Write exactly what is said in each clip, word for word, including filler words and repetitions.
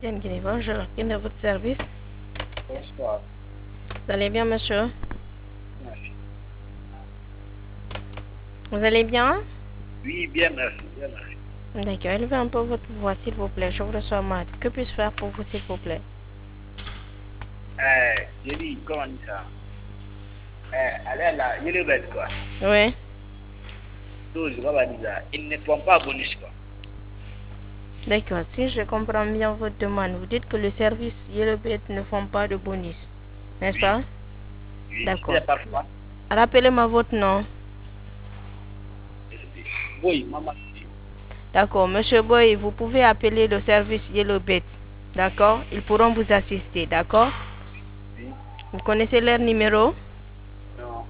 Bien, Guinée, bonjour. Quel est votre service? Bonsoir. Vous allez bien, monsieur? Merci. Vous allez bien? Oui, bien, merci. Bien, merci. D'accord. Élevez un peu votre voix, s'il vous plaît. Je vous reçois mal. Que puis-je faire pour vous, s'il vous plaît? Euh, j'ai dit, comment on dit ça? Euh, elle est là, il est bête, quoi. Oui. Donc, je vais dire ça. Ils ne font pas bonus, quoi. D'accord. Si je comprends bien votre demande, vous dites que le service Yellowbet ne font pas de bonus, n'est-ce Oui, pas? oui, D'accord. c'est parfois. Rappelez-moi votre nom. Oui, maman. D'accord. Monsieur Boy, vous pouvez appeler le service Yellowbet. D'accord? Ils pourront vous assister. D'accord? Oui, Vous connaissez leur numéro? non.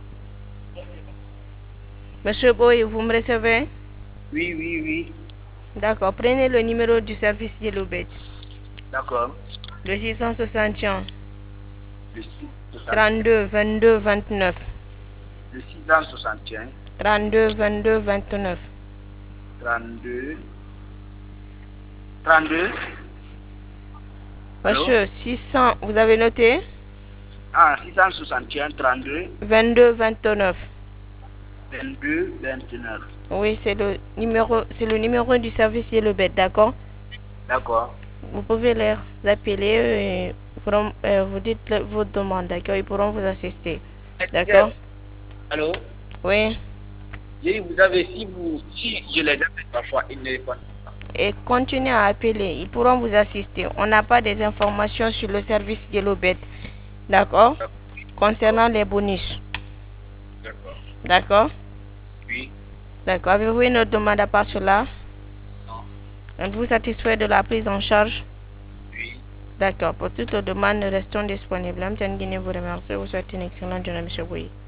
Monsieur Boy, vous me recevez? Oui, oui, oui. D'accord. Prenez le numéro du service Yellowbet. D'accord. Le six cent soixante et un, Le six cent soixante et un. trente-deux, vingt-deux, vingt-neuf. Le six cent soixante et un. trente-deux, vingt-deux, vingt-neuf. trente-deux. trente-deux. Allô? Monsieur, six cents, vous avez noté? Ah, six cent soixante et un, trente-deux. vingt-deux, vingt-neuf. vingt-deux, vingt-neuf. Oui, c'est le numéro, c'est le numéro du service Yellowbet, d'accord? D'accord. Vous pouvez les appeler et pourront- euh, vous dites le- vos demandes, d'accord? Ils pourront vous assister, d'accord? Allô? Oui. J'ai dit, vous avez, si vous, si je les appelle parfois, ils ne répondent pas. Et continuez à appeler, ils pourront vous assister. On n'a pas des informations sur le service Yellowbet, d'accord? Concernant les bonus, D'accord. d'accord? Oui. D'accord. Avez-vous une autre demande à part cela? Non. Êtes-vous satisfait de la prise en charge? Oui. D'accord. Pour toute demande, nous restons disponibles. M. Guinée vous remercie. Vous souhaite une excellente journée, M. Bouy.